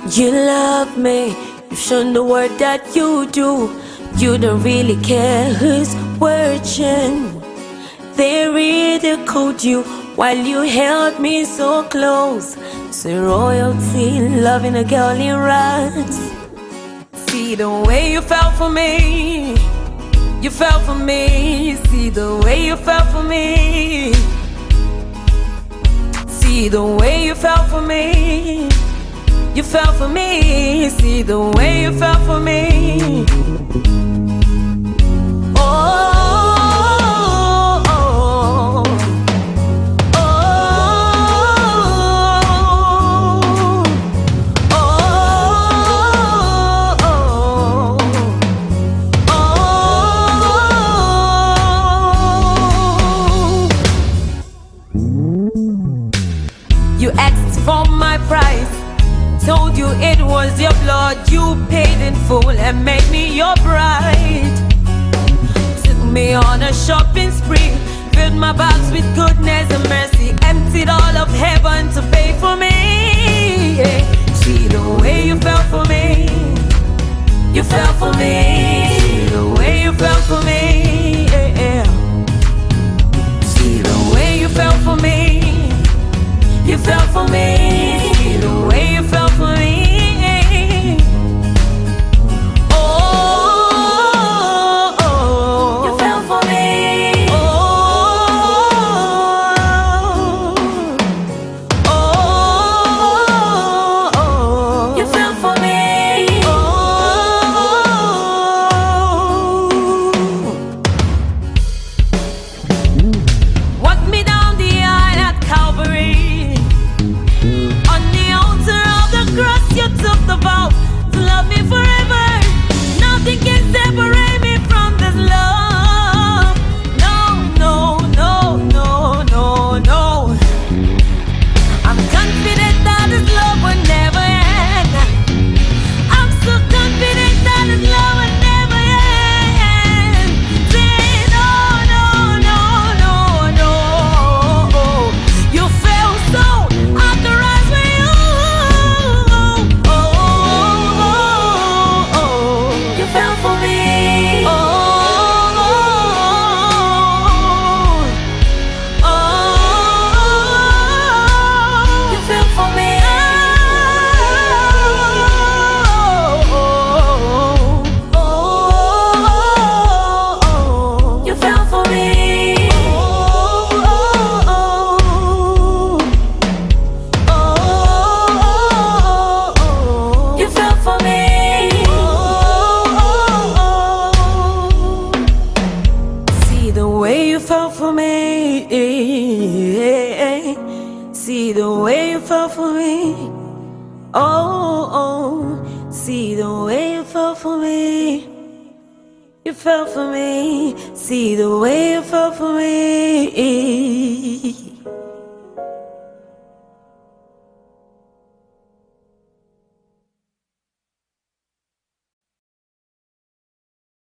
You love me, you've shown the world that you do. You don't really care who's watching. They ridiculed you while you held me so close. Say royalty, loving a girl in rags. See the way you fell for me. You fell for me. See the way you fell for me. See the way you fell for me. You fell for me. See the way you fell for me. Oh, oh, oh, oh, oh. You asked for my price. Told you it was your blood, you paid in full and made me your bride. Took me on a shopping spree, filled my bags with goodness and mercy, emptied all of heaven to pay for me. Yeah. See the way you fell for me. You fell for me. See the way you fell for me. Yeah. See the way you fell for me. You fell for me. See the way you fell for me. Oh, oh, you fell for me. Oh, oh, oh, you fell for me. Oh, walk me down the aisle at Calvary. You took the vow to love me forever. Nothing can separate me from this love. No, no, no, no, no, no. I'm confident that this love will never end. I'm so confident that this love will never end. Say no, no, no, no, no. You felt so authorized with you. See the way you fell for me. Oh, oh, see the way you fell for me. You fell for me. See the way you fell for me.